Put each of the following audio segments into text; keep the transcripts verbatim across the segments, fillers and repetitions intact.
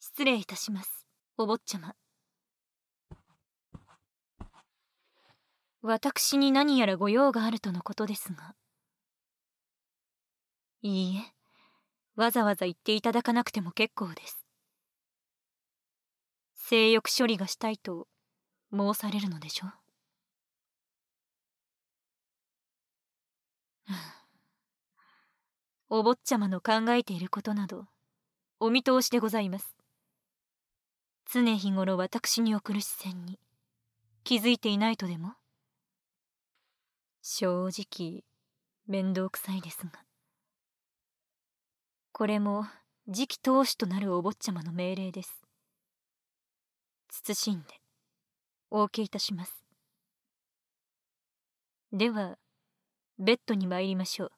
失礼いたします、お坊ちゃま。私に何やらご用があるとのことですが。いいえ、わざわざ言っていただかなくても結構です。性欲処理がしたいと申されるのでしょう。お坊ちゃまの考えていることなどお見通しでございます。常日頃私に送る視線に気づいていないとでも？正直面倒くさいですが、これも次期当主となるお坊ちゃまの命令です。謹んでお受けいたします。ではベッドに参りましょう。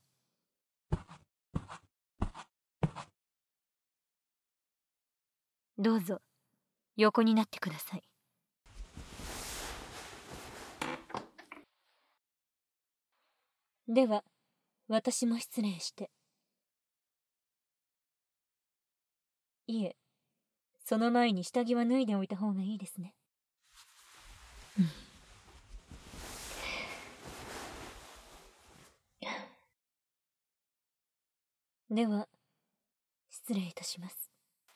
どうぞ横になってください。では私も失礼して。いえ、その前に下着は脱いでおいた方がいいですね。うん、では失礼いたします。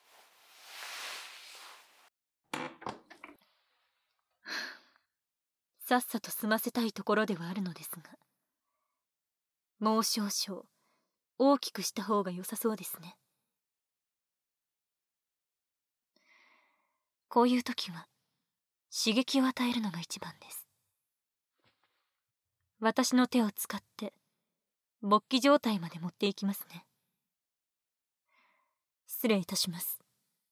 さっさと済ませたいところではあるのですが、もう少々大きくした方が良さそうですね。こういう時は刺激を与えるのが一番です。私の手を使って勃起状態まで持っていきますね。失礼いたします。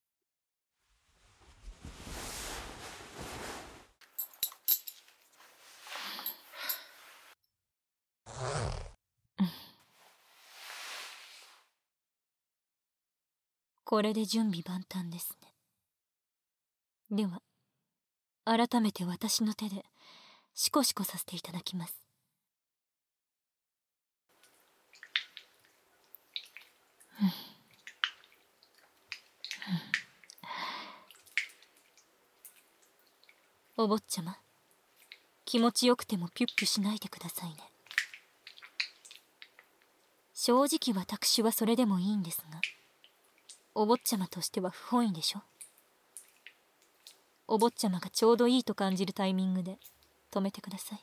これで準備万端ですね。では改めて私の手でシコシコさせていただきます。お坊ちゃま、気持ちよくてもピュッピュしないでくださいね。正直私はそれでもいいんですが、お坊ちゃまとしては不本意でしょ。お坊ちゃまがちょうどいいと感じるタイミングで止めてください。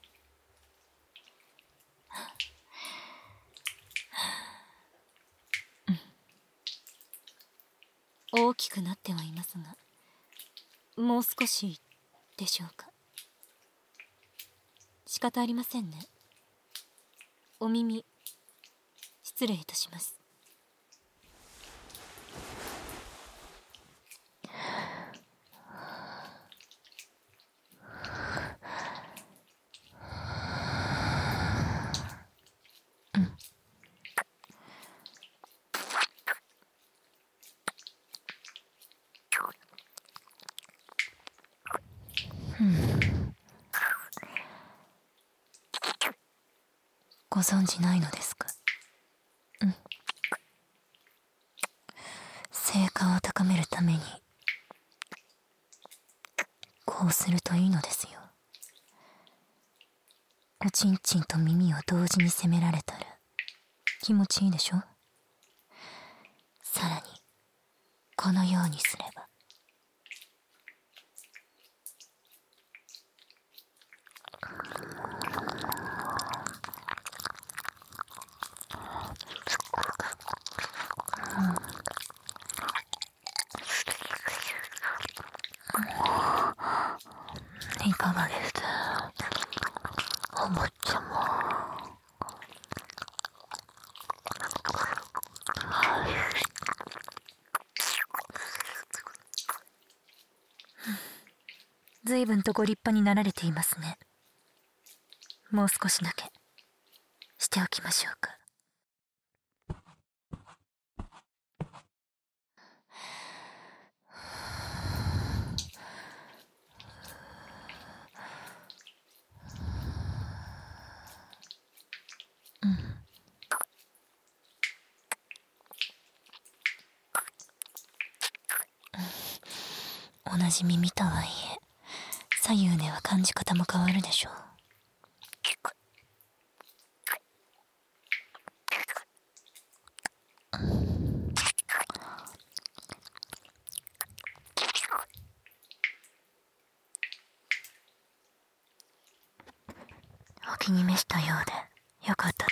うん、大きくなってはいますが、もう少しでしょうか。仕方ありませんね。お耳失礼いたします。ご存じないのですか？うん。成果を高めるためにこうするといいのですよ。おちんちんと耳を同時に責められたら気持ちいいでしょ。さらにこのようにすれば。いかがですお坊ちゃま。ずいぶんとご立派になられていますね。もう少しだけしておきましょうか。 同じ耳とはいえ左右では感じ方も変わるでしょう。お気に召したようでよかったです。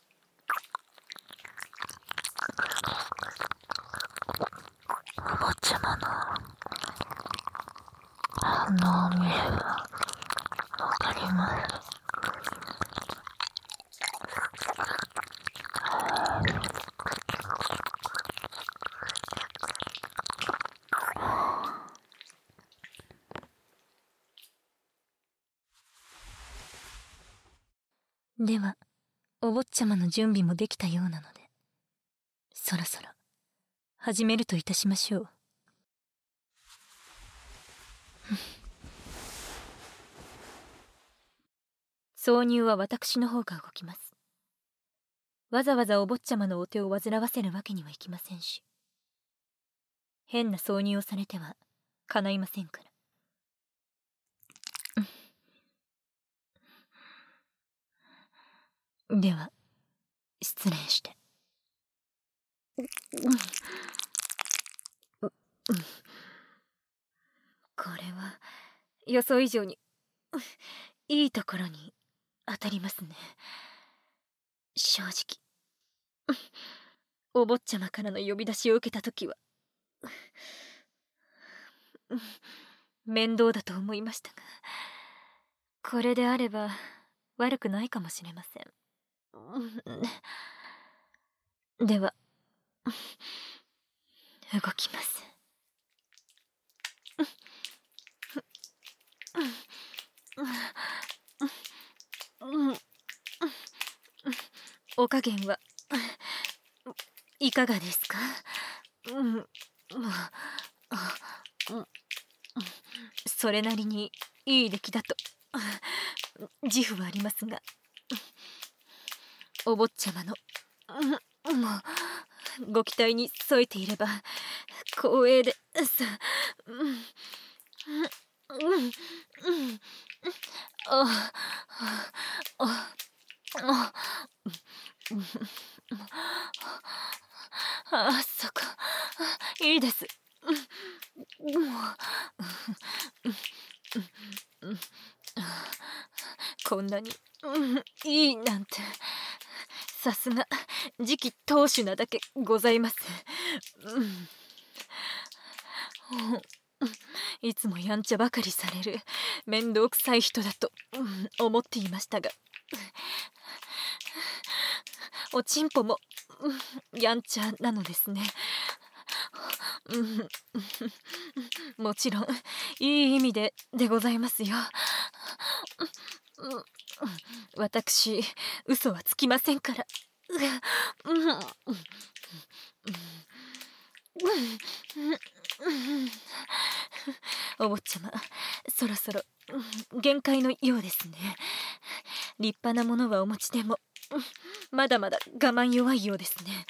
お坊ちゃまの反応を見ればわかります。ではお坊ちゃまの準備もできたようなので、そろそろ始めるといたしましょう。挿入は私の方が動きます。わざわざお坊ちゃまのお手を煩わせるわけにはいきませんし、変な挿入をされては叶いませんから。では失礼して。これは予想以上にいいところに当たりますね。正直お坊ちゃまからの呼び出しを受けた時は面倒だと思いましたが、これであれば悪くないかもしれません。では動きます。お加減はいかがですか？それなりにいい出来だと自負はありますが、お坊ちゃまのご期待に添えていれば光栄でさ。ああああ、そっか、いいです。こんなにいいなんて、さすが次期当主なだけございます。いつもやんちゃばかりされる面倒くさい人だと思っていましたが、おちんぽもやんちゃなのですね。もちろんいい意味ででございますよ。私嘘はつきませんから。お坊ちゃま、そろそろ限界のようですね。立派なものはお持ちでもまだまだ我慢弱いようですね。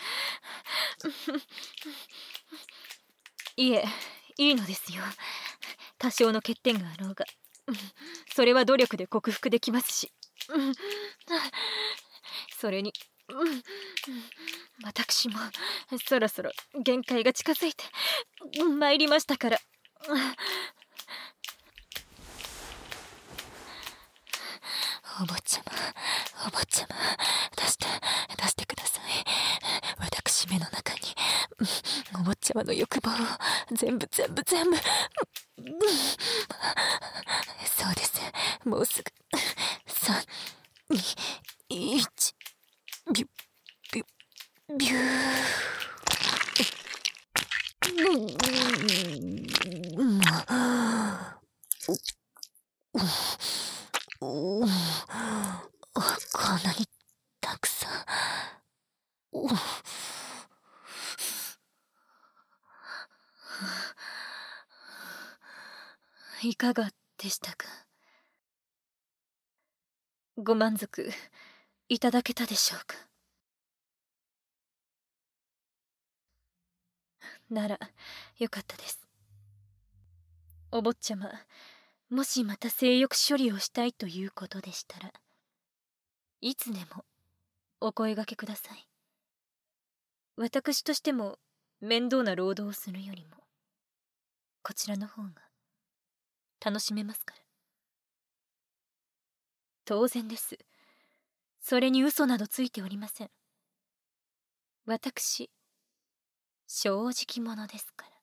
いえ、いいのですよ。多少の欠点があろうがそれは努力で克服できますし、それに私もそろそろ限界が近づいてまいりましたから。お坊ちゃま、お坊ちゃま、出して出してください。私目の中にお坊ちゃまの欲望を全部全部全部。そうです、もうすぐさんにいちビュッビュッビュー。こんなにたくさん。いかがでしたか？ご満足いただけたでしょうか？ならよかったです。 お坊ちゃま、もしまた性欲処理をしたいということでしたら、いつでもお声掛けください。私としても面倒な労働をするよりもこちらの方が楽しめますから。当然です。それに嘘などついておりません。私正直者ですから。